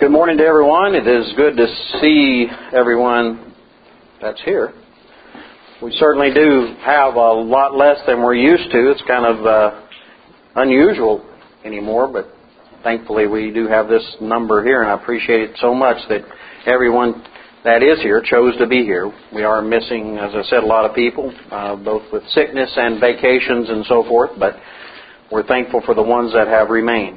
Good morning to everyone. It is good to see everyone that's here. We certainly do have a lot less than we're used to. It's kind of unusual anymore, but thankfully we do have this number here, and I appreciate it so much that everyone that is here chose to be here. We are missing, as I said, a lot of people, both with sickness and vacations and so forth, but we're thankful for the ones that have remained.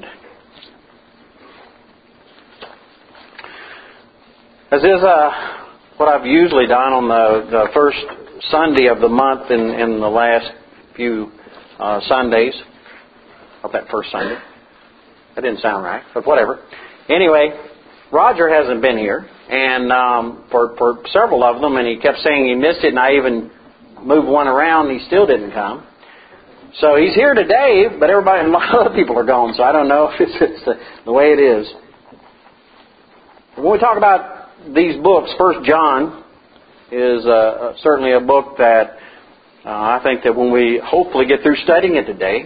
As is what I've usually done on the first Sunday of the month in the last few Sundays. Not that first Sunday. That didn't sound right, but whatever. Anyway, Roger hasn't been here, and for several of them, and he kept saying he missed it, and I even moved one around, and he still didn't come. So he's here today, but a lot of other people are gone, so I don't know if it's the way it is. When we talk about these books, 1 John is certainly a book that I think that when we hopefully get through studying it today,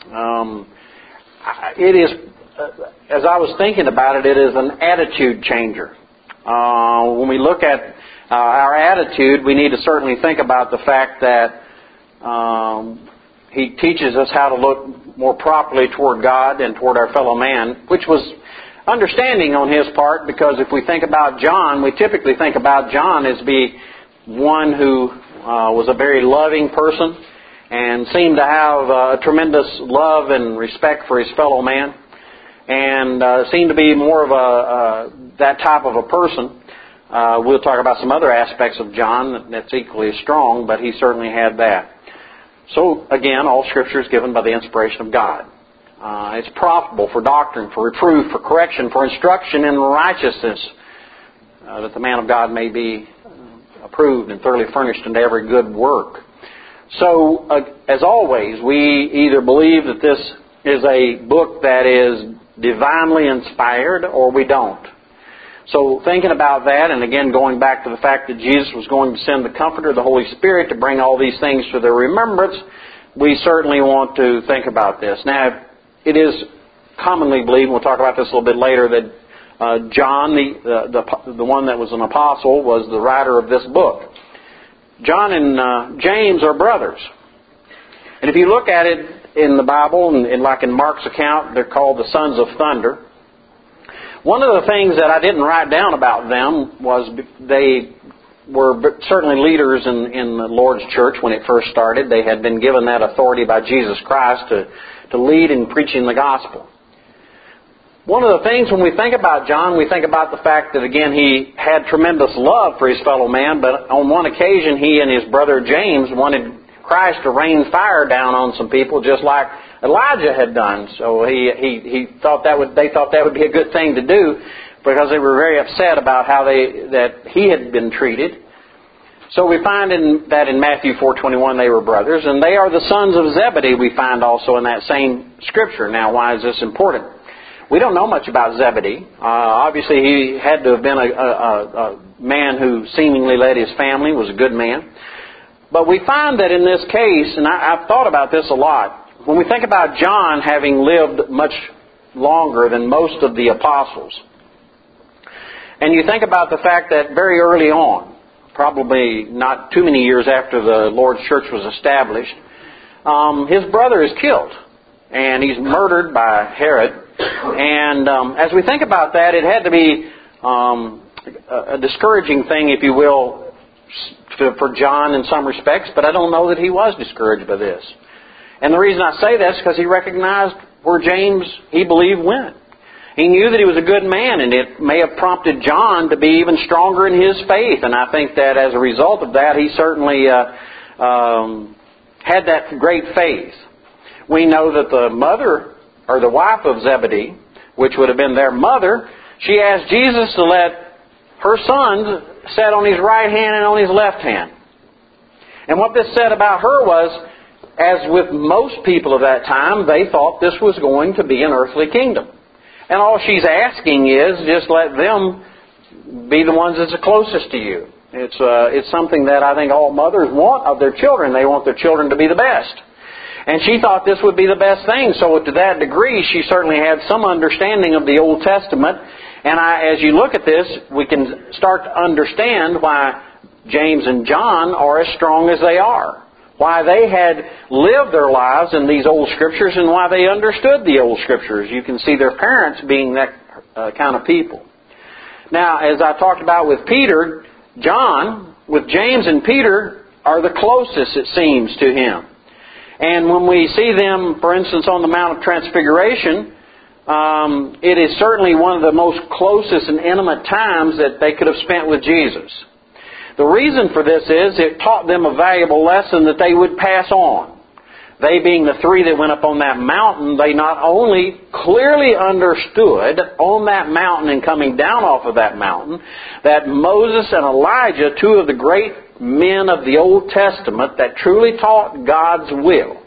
it is, as I was thinking about it, it is an attitude changer. When we look at our attitude, we need to certainly think about the fact that he teaches us how to look more properly toward God and toward our fellow man, which was understanding on his part, because if we think about John, we typically think about John as being one who was a very loving person and seemed to have a tremendous love and respect for his fellow man, and seemed to be more of that type of a person. We'll talk about some other aspects of John that's equally as strong, but he certainly had that. So again, all Scripture is given by the inspiration of God. It's profitable for doctrine, for reproof, for correction, for instruction in righteousness, that the man of God may be approved and thoroughly furnished unto every good work. So, as always, we either believe that this is a book that is divinely inspired, or we don't. So, thinking about that, and again going back to the fact that Jesus was going to send the Comforter, the Holy Spirit, to bring all these things to their remembrance, we certainly want to think about this. Now, it is commonly believed, and we'll talk about this a little bit later, that John, the one that was an apostle, was the writer of this book. John and James are brothers. And if you look at it in the Bible, and like in Mark's account, they're called the sons of thunder. One of the things that I didn't write down about them was they were certainly leaders in the Lord's church when it first started. They had been given that authority by Jesus Christ to lead in preaching the gospel. One of the things when we think about John, we think about the fact that, again, he had tremendous love for his fellow man, but on one occasion he and his brother James wanted Christ to rain fire down on some people, just like Elijah had done. So they thought that would be a good thing to do, because they were very upset about how that he had been treated. So we find that in Matthew 4:21 they were brothers, and they are the sons of Zebedee, we find also in that same Scripture. Now, why is this important? We don't know much about Zebedee. Obviously, he had to have been a man who seemingly led his family, was a good man. But we find that in this case, and I've thought about this a lot, when we think about John having lived much longer than most of the apostles, and you think about the fact that very early on, probably not too many years after the Lord's church was established, his brother is killed, and he's murdered by Herod. And as we think about that, it had to be a discouraging thing, if you will, for John in some respects, but I don't know that he was discouraged by this. And the reason I say that is because he recognized where James, he believed, went. He knew that he was a good man, and it may have prompted John to be even stronger in his faith. And I think that as a result of that, he certainly had that great faith. We know that the mother, or the wife of Zebedee, which would have been their mother, she asked Jesus to let her son sit on his right hand and on his left hand. And what this said about her was, as with most people of that time, they thought this was going to be an earthly kingdom. And all she's asking is just let them be the ones that's the closest to you. It's something that I think all mothers want of their children. They want their children to be the best. And she thought this would be the best thing. So to that degree, she certainly had some understanding of the Old Testament And as you look at this, we can start to understand why James and John are as strong as they are. Why they had lived their lives in these old Scriptures and why they understood the old Scriptures. You can see their parents being that kind of people. Now, as I talked about with Peter, John, with James and Peter, are the closest, it seems, to him. And when we see them, for instance, on the Mount of Transfiguration, it is certainly one of the most closest and intimate times that they could have spent with Jesus. The reason for this is it taught them a valuable lesson that they would pass on. They being the three that went up on that mountain, they not only clearly understood on that mountain and coming down off of that mountain that Moses and Elijah, two of the great men of the Old Testament that truly taught God's will,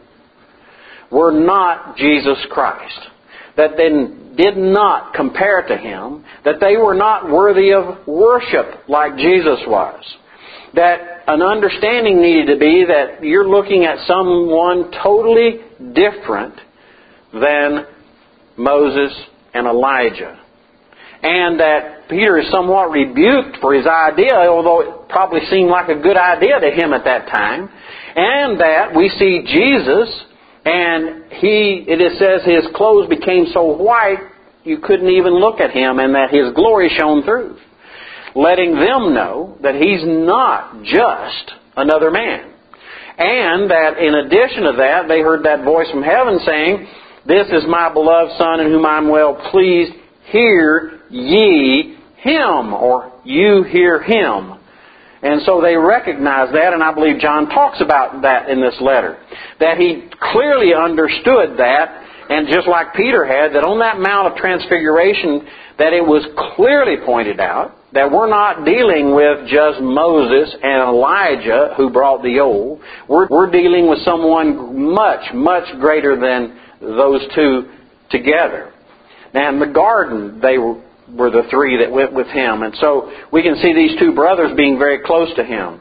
were not Jesus Christ. That they did not compare to Him. That they were not worthy of worship like Jesus was. That an understanding needed to be that you're looking at someone totally different than Moses and Elijah. And that Peter is somewhat rebuked for his idea, although it probably seemed like a good idea to him at that time. And that we see Jesus, and it says his clothes became so white you couldn't even look at him, and that his glory shone through. Letting them know that he's not just another man. And that in addition to that, they heard that voice from heaven saying, "This is my beloved Son in whom I am well pleased. Hear ye Him," or you hear Him. And so they recognize that, and I believe John talks about that in this letter. That he clearly understood that, and just like Peter had, that on that Mount of Transfiguration, that it was clearly pointed out that we're not dealing with just Moses and Elijah who brought the old. We're dealing with someone much, much greater than those two together. Now in the garden, they were the three that went with him. And so we can see these two brothers being very close to him.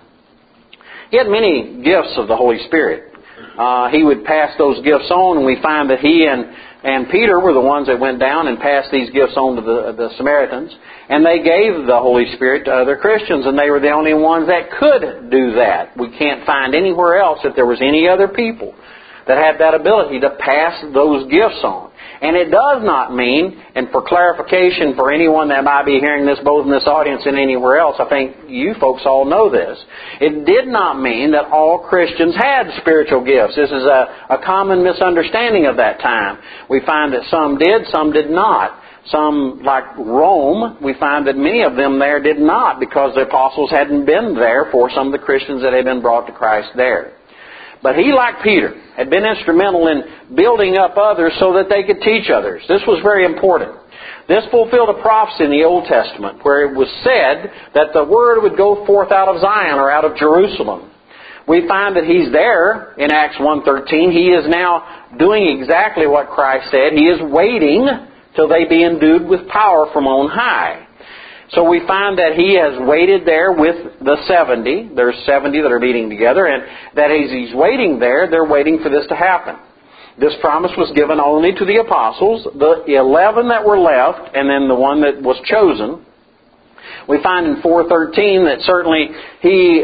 He had many gifts of the Holy Spirit. He would pass those gifts on, and we find that he and Peter were the ones that went down and passed these gifts on to the Samaritans. And they gave the Holy Spirit to other Christians, and they were the only ones that could do that. We can't find anywhere else that there was any other people that had that ability to pass those gifts on. And it does not mean, and for clarification for anyone that might be hearing this both in this audience and anywhere else, I think you folks all know this. It did not mean that all Christians had spiritual gifts. This is a common misunderstanding of that time. We find that some did, some did not. Some, like Rome, we find that many of them there did not, because the apostles hadn't been there for some of the Christians that had been brought to Christ there. But he, like Peter, had been instrumental in building up others so that they could teach others. This was very important. This fulfilled a prophecy in the Old Testament where it was said that the word would go forth out of Zion or out of Jerusalem. We find that he's there in Acts 1:13. He is now doing exactly what Christ said. He is waiting till they be endued with power from on high. So we find that he has waited there with the 70. There's 70 that are meeting together, and that as he's waiting there, they're waiting for this to happen. This promise was given only to the apostles, the 11 that were left, and then the one that was chosen. We find in 4:13 that certainly he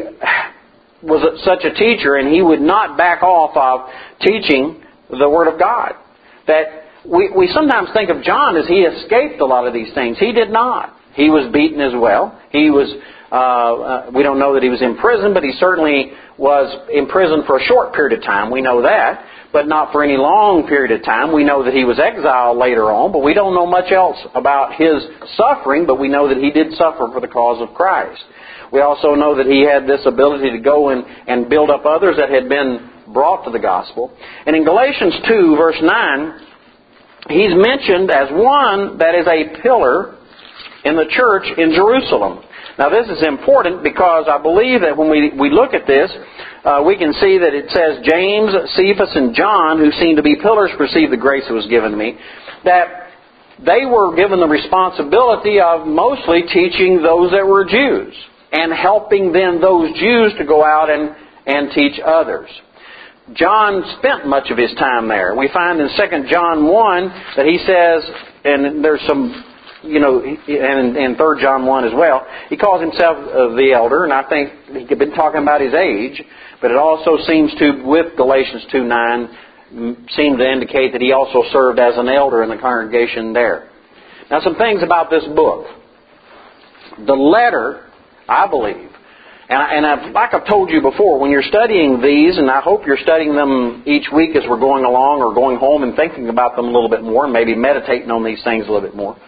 was such a teacher, and he would not back off of teaching the Word of God. That we sometimes think of John as he escaped a lot of these things. He did not. He was beaten as well. He was, we don't know that he was in prison, but he certainly was in prison for a short period of time. We know that, but not for any long period of time. We know that he was exiled later on, but we don't know much else about his suffering, but we know that he did suffer for the cause of Christ. We also know that he had this ability to go and build up others that had been brought to the gospel. And in Galatians 2, verse 9, he's mentioned as one that is a pillar in the church in Jerusalem. Now this is important because I believe that when we look at this, we can see that it says James, Cephas, and John, who seem to be pillars, receive the grace that was given to me, that they were given the responsibility of mostly teaching those that were Jews and helping then those Jews to go out and teach others. John spent much of his time there. We find in 2 John 1 that he says, and there's some and in 3 John 1 as well, he calls himself the elder, and I think he could have been talking about his age, but it also seems to, with Galatians 2:9, seem to indicate that he also served as an elder in the congregation there. Now, some things about this book. The letter, I believe, and like I've told you before, when you're studying these, and I hope you're studying them each week as we're going along or going home and thinking about them a little bit more, and maybe meditating on these things a little bit more.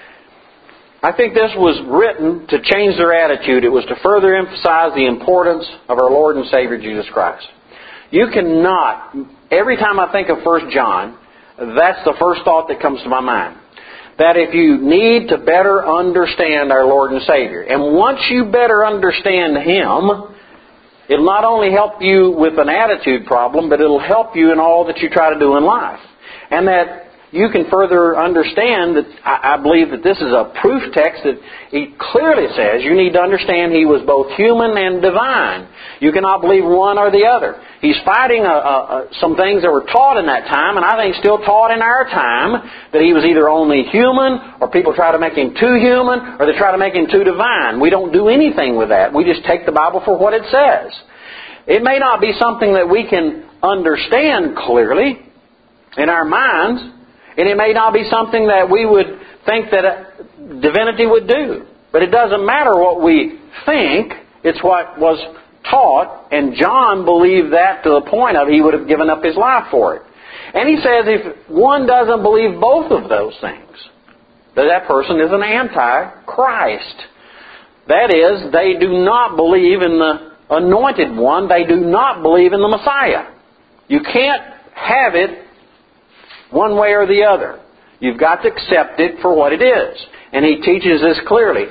I think this was written to change their attitude. It was to further emphasize the importance of our Lord and Savior Jesus Christ. You cannot, every time I think of 1 John, that's the first thought that comes to my mind. That if you need to better understand our Lord and Savior, and once you better understand Him, it'll not only help you with an attitude problem, but it'll help you in all that you try to do in life. And that you can further understand that I believe that this is a proof text that it clearly says you need to understand He was both human and divine. You cannot believe one or the other. He's fighting some things that were taught in that time, and I think still taught in our time, that He was either only human, or people try to make Him too human, or they try to make Him too divine. We don't do anything with that. We just take the Bible for what it says. It may not be something that we can understand clearly in our minds, and it may not be something that we would think that divinity would do. But it doesn't matter what we think. It's what was taught. And John believed that to the point of he would have given up his life for it. And he says if one doesn't believe both of those things, that person is an anti-Christ. That is, they do not believe in the anointed one. They do not believe in the Messiah. You can't have it one way or the other. You've got to accept it for what it is. And he teaches this clearly.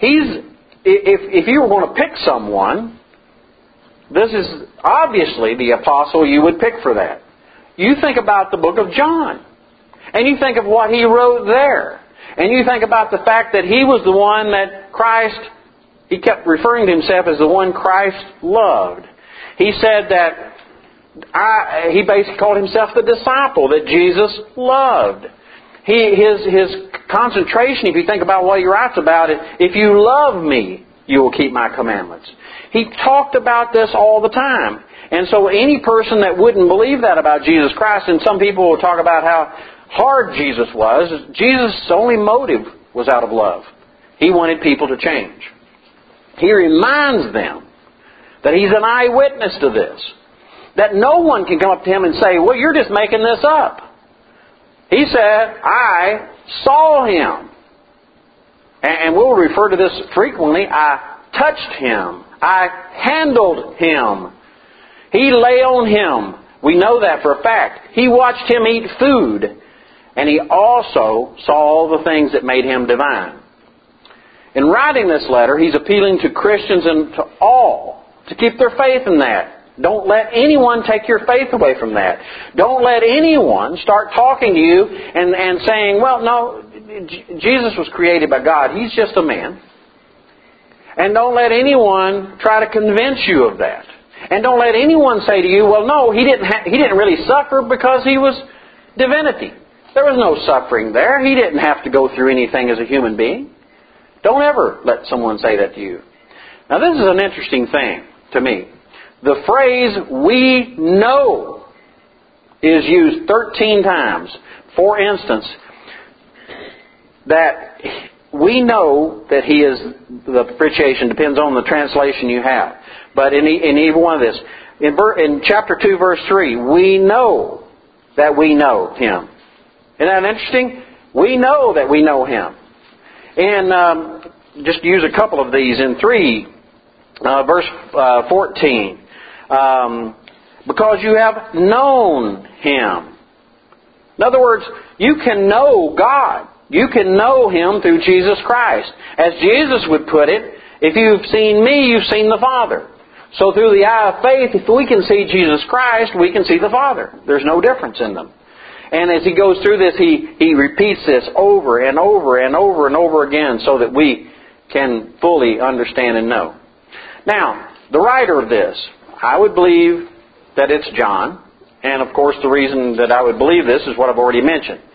If you were going to pick someone, this is obviously the apostle you would pick for that. You think about the book of John. And you think of what he wrote there. And you think about the fact that he was the one that Christ, he kept referring to himself as the one Christ loved. He said that he basically called himself the disciple that Jesus loved. His concentration, if you think about what he writes about it, if you love me, you will keep my commandments. He talked about this all the time. And so any person that wouldn't believe that about Jesus Christ, and some people will talk about how hard Jesus was, Jesus' only motive was out of love. He wanted people to change. He reminds them that he's an eyewitness to this. That no one can come up to him and say, well, you're just making this up. He said, I saw him. And we'll refer to this frequently. I touched him. I handled him. He lay on him. We know that for a fact. He watched him eat food. And he also saw all the things that made him divine. In writing this letter, he's appealing to Christians and to all to keep their faith in that. Don't let anyone take your faith away from that. Don't let anyone start talking to you and saying, well, no, Jesus was created by God. He's just a man. And don't let anyone try to convince you of that. And don't let anyone say to you, well, no, he didn't really suffer because he was divinity. There was no suffering there. He didn't have to go through anything as a human being. Don't ever let someone say that to you. Now, this is an interesting thing to me. The phrase, we know, is used 13 times. For instance, that we know that He is the propitiation. Depends on the translation you have. But in either one of this. In chapter 2, verse 3, we know that we know Him. Isn't that interesting? We know that we know Him. And just use a couple of these. In 3, verse 14. Because you have known Him. In other words, you can know God. You can know Him through Jesus Christ. As Jesus would put it, if you've seen me, you've seen the Father. So through the eye of faith, if we can see Jesus Christ, we can see the Father. There's no difference in them. And as he goes through this, he repeats this over and over and over and over again so that we can fully understand and know. Now, the writer of this, I would believe that it's John. And of course, the reason that I would believe this is what I've already mentioned.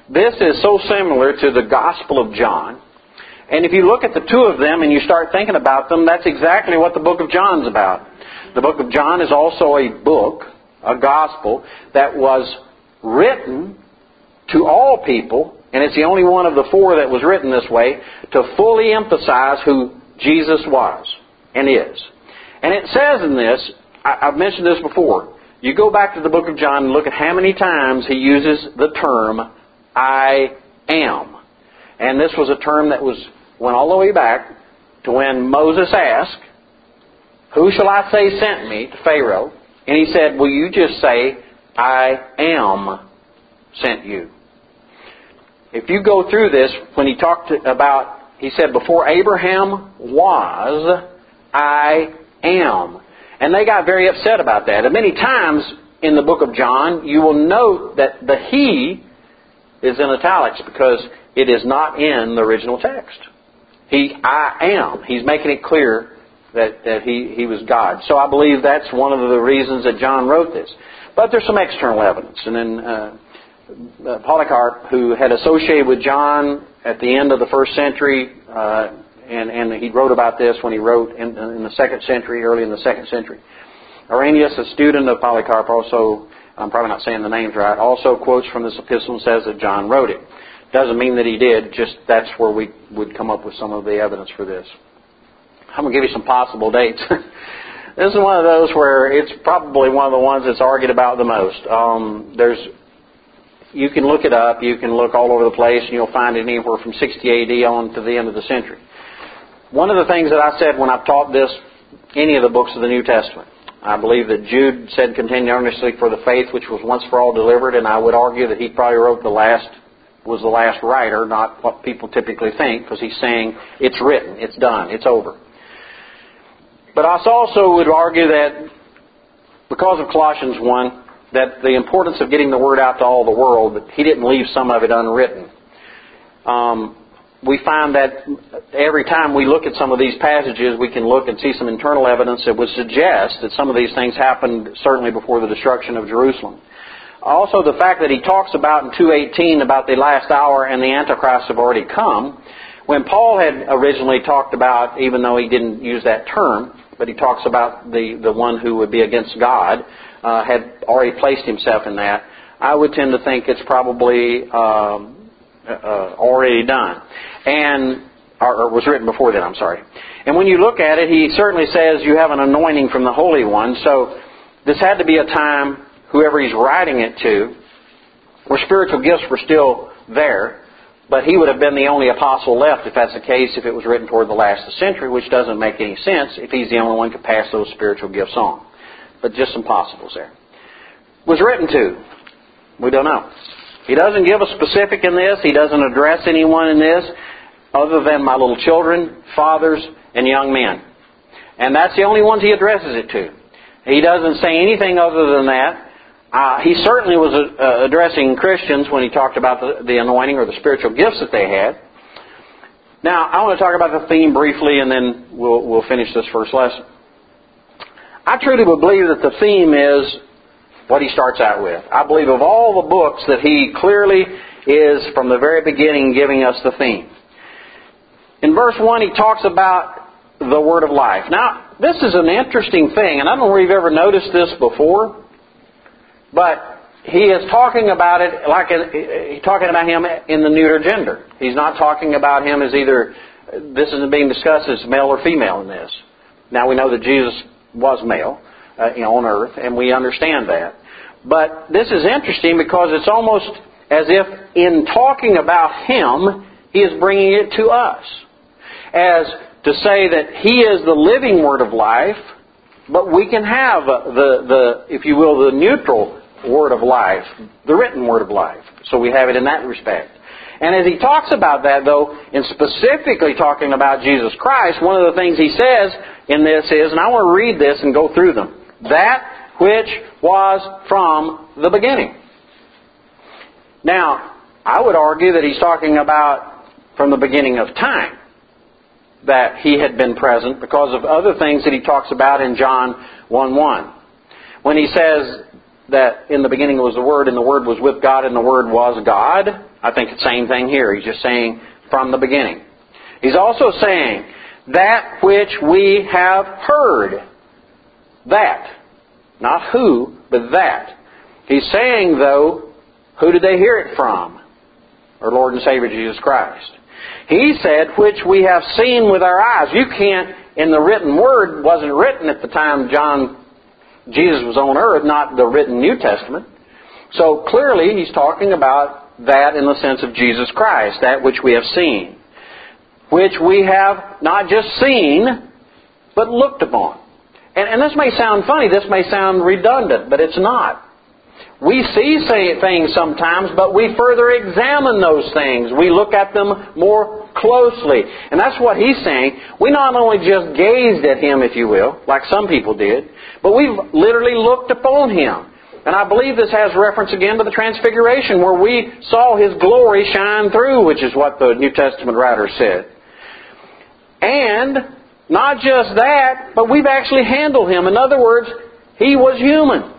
this is so similar to the Gospel of John. And if you look at the two of them and you start thinking about them, that's exactly what the book of John's about. The book of John is also a book, a gospel, that was written to all people, and it's the only one of the four that was written this way, to fully emphasize who Jesus was and is. And it says in this, I've mentioned this before, you go back to the book of John and look at how many times he uses the term, I am. And this was a term that went all the way back to when Moses asked, who shall I say sent me to Pharaoh? And he said, will you just say, I am sent you. If you go through this, when he talked about, he said, before Abraham was, I am. And they got very upset about that. And many times in the book of John, you will note that the he is in italics because it is not in the original text. I am. He's making it clear that he was God. So I believe that's one of the reasons that John wrote this. But there's some external evidence. And then Polycarp, who had associated with John at the end of the first century, and he wrote about this when he wrote in the second century, early in the second century. Irenaeus, a student of Polycarp, also, I'm probably not saying the names right, also quotes from this epistle and says that John wrote it. Doesn't mean that he did, just that's where we would come up with some of the evidence for this. I'm going to give you some possible dates. This is one of those where it's probably one of the ones that's argued about the most. You can look it up, you can look all over the place, and you'll find it anywhere from 60 AD on to the end of the century. One of the things that I said when I've taught this, any of the books of the New Testament, I believe that Jude said, contend earnestly for the faith which was once for all delivered, and I would argue that he probably wrote was the last writer, not what people typically think, because he's saying it's written, it's done, it's over. But I also would argue that because of Colossians 1, that the importance of getting the word out to all the world, that he didn't leave some of it unwritten. We find that every time we look at some of these passages, we can look and see some internal evidence that would suggest that some of these things happened certainly before the destruction of Jerusalem. Also, the fact that he talks about in 2:18 about the last hour and the Antichrist have already come. When Paul had originally talked about, even though he didn't use that term, but he talks about the one who would be against God, had already placed himself in that, I would tend to think it's probably already done. Or was written before then, I'm sorry. And when you look at it, he certainly says you have an anointing from the Holy One. So this had to be a time, whoever he's writing it to, where spiritual gifts were still there, but he would have been the only apostle left if that's the case, if it was written toward the last of the century, which doesn't make any sense if he's the only one who could pass those spiritual gifts on. But just some possibles there. Was written to? We don't know. He doesn't give a specific in this. He doesn't address anyone in this other than my little children, fathers, and young men. And that's the only ones he addresses it to. He doesn't say anything other than that. He certainly was addressing Christians when he talked about the anointing or the spiritual gifts that they had. Now, I want to talk about the theme briefly, and then we'll finish this first lesson. I truly believe that the theme is what he starts out with. I believe of all the books that he clearly is, from the very beginning, giving us the theme. In verse 1, he talks about the word of life. Now, this is an interesting thing, and I don't know if you've ever noticed this before, but he is talking about it like he's talking about him in the neuter gender. He's not talking about him as either, this isn't being discussed as male or female in this. Now we know that Jesus was male on earth, and we understand that. But this is interesting because it's almost as if in talking about him, he is bringing it to us. As to say that he is the living word of life, but we can have the if you will, the neutral word of life, the written word of life. So we have it in that respect. And as he talks about that, though, in specifically talking about Jesus Christ, one of the things he says in this is, and I want to read this and go through them, that which was from the beginning. Now, I would argue that he's talking about from the beginning of time, that he had been present because of other things that he talks about in John 1:1. When he says that in the beginning was the Word, and the Word was with God, and the Word was God. I think it's the same thing here. He's just saying from the beginning. He's also saying that which we have heard. That. Not who, but that. He's saying, though, who did they hear it from? Our Lord and Savior Jesus Christ. He said, which we have seen with our eyes. You can't, in the written Word, wasn't written at the time Jesus was on earth, not the written New Testament. So clearly he's talking about that in the sense of Jesus Christ, that which we have seen. Which we have not just seen, but looked upon. And this may sound funny, this may sound redundant, but it's not. We see things sometimes, but we further examine those things. We look at them more closely. And that's what he's saying. We not only just gazed at Him, if you will, like some people did, but we've literally looked upon Him. And I believe this has reference again to the Transfiguration, where we saw His glory shine through, which is what the New Testament writer said. And not just that, but we've actually handled Him. In other words, He was human.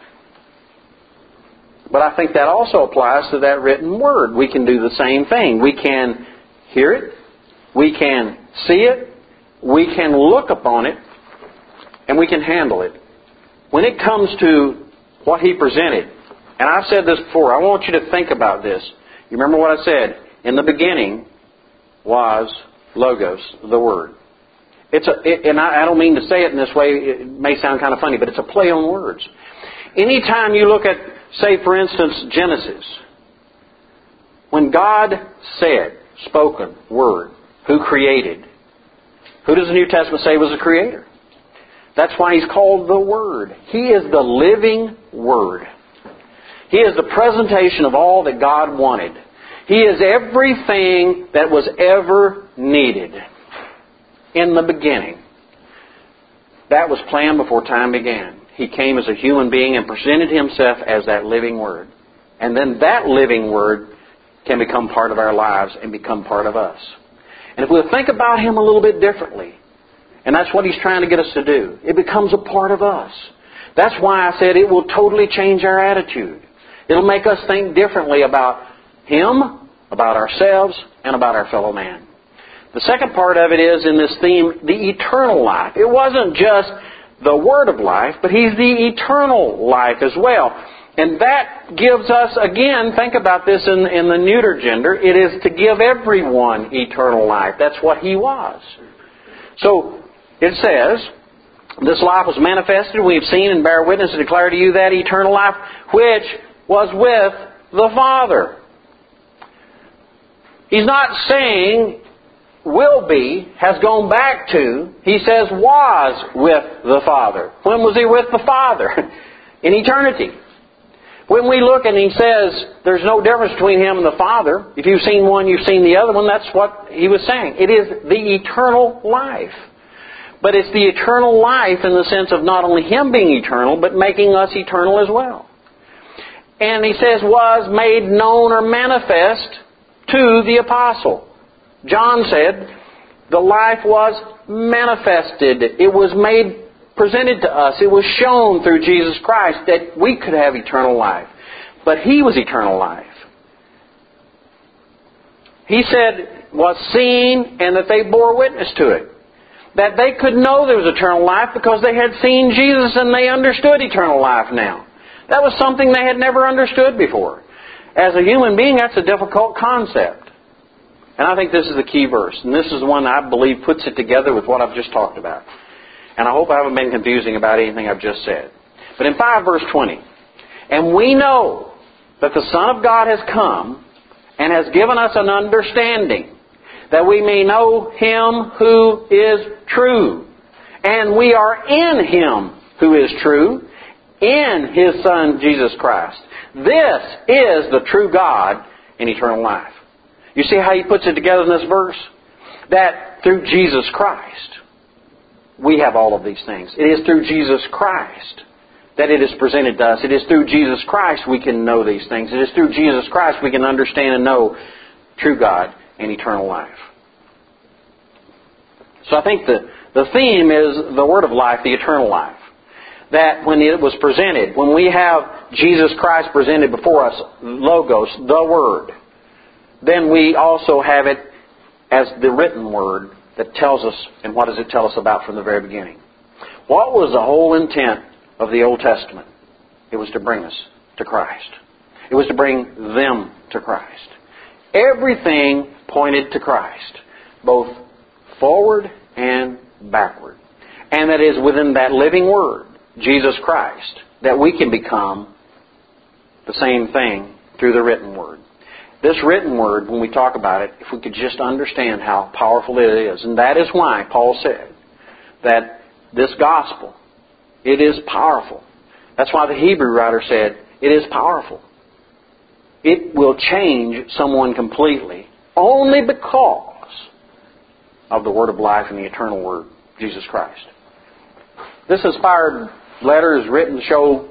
But I think that also applies to that written Word. We can do the same thing. We can hear it. We can see it. We can look upon it. And we can handle it. When it comes to what He presented, and I've said this before, I want you to think about this. You remember what I said? In the beginning was Logos, the Word. And I don't mean to say it in this way, it may sound kind of funny, but it's a play on words. Anytime you look at, say for instance, Genesis, when God said, spoken, Word, who created? Who does the New Testament say was the Creator? That's why He's called the Word. He is the living Word. He is the presentation of all that God wanted. He is everything that was ever needed. In the beginning. That was planned before time began. He came as a human being and presented Himself as that living Word. And then that living Word can become part of our lives and become part of us. And if we'll think about Him a little bit differently, and that's what He's trying to get us to do, it becomes a part of us. That's why I said it will totally change our attitude. It'll make us think differently about Him, about ourselves, and about our fellow man. The second part of it is in this theme, the eternal life. It wasn't just the Word of life, but He's the eternal life as well. And that gives us, again, think about this in the neuter gender, it is to give everyone eternal life. That's what He was. So, it says, this life was manifested, we have seen and bear witness and declare to you that eternal life which was with the Father. He's not saying will be, has gone back to, He says was with the Father. When was He with the Father? In eternity. When we look and He says there's no difference between Him and the Father, if you've seen one, you've seen the other one, that's what He was saying. It is the eternal life. But it's the eternal life in the sense of not only Him being eternal, but making us eternal as well. And He says was made known or manifest to the apostle. John said, the life was manifested. It was made, presented to us. It was shown through Jesus Christ that we could have eternal life. But He was eternal life. He said, was seen and that they bore witness to it. That they could know there was eternal life because they had seen Jesus and they understood eternal life now. That was something they had never understood before. As a human being, that's a difficult concept. And I think this is the key verse. And this is the one I believe puts it together with what I've just talked about. And I hope I haven't been confusing about anything I've just said. But in 5 verse 20, and we know that the Son of God has come and has given us an understanding that we may know Him who is true. And we are in Him who is true, in His Son Jesus Christ. This is the true God and eternal life. You see how He puts it together in this verse? That through Jesus Christ, we have all of these things. It is through Jesus Christ that it is presented to us. It is through Jesus Christ we can know these things. It is through Jesus Christ we can understand and know true God and eternal life. So I think the theme is the Word of life, the eternal life. that when it was presented, when we have Jesus Christ presented before us, Logos, the Word, then we also have it as the written Word that tells us, and what does it tell us about from the very beginning? What was the whole intent of the Old Testament? It was to bring us to Christ. It was to bring them to Christ. Everything pointed to Christ, both forward and backward. And that is within that living Word, Jesus Christ, that we can become the same thing through the written Word. This written Word, when we talk about it, if we could just understand how powerful it is, and that is why Paul said that this gospel, it is powerful. That's why the Hebrew writer said, it is powerful. It will change someone completely only because of the Word of life and the eternal Word, Jesus Christ. This inspired letter is written to show,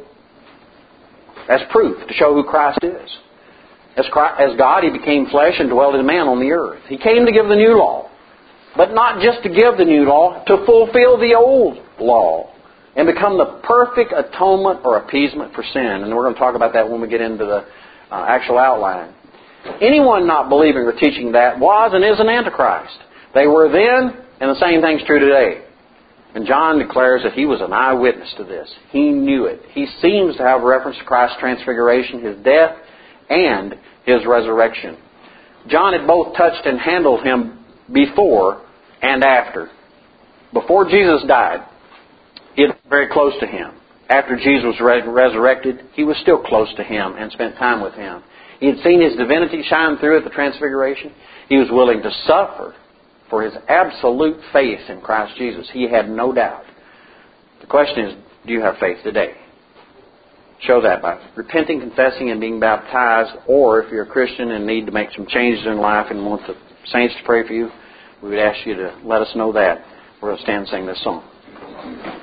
as proof, to show who Christ is. As God, He became flesh and dwelt as man on the earth. He came to give the new law. But not just to give the new law, to fulfill the old law and become the perfect atonement or appeasement for sin. And we're going to talk about that when we get into the actual outline. Anyone not believing or teaching that was and is an antichrist. They were then, and the same thing's true today. And John declares that he was an eyewitness to this. He knew it. He seems to have reference to Christ's transfiguration, His death, and His resurrection. John had both touched and handled Him before and after. Before Jesus died, he was very close to Him. After Jesus was resurrected, he was still close to Him and spent time with Him. He had seen His divinity shine through at the transfiguration. He was willing to suffer for His absolute faith in Christ Jesus. He had no doubt. The question is, do you have faith today? Show that by repenting, confessing, and being baptized. Or if you're a Christian and need to make some changes in life and want the saints to pray for you, we would ask you to let us know that. We're going to stand and sing this song.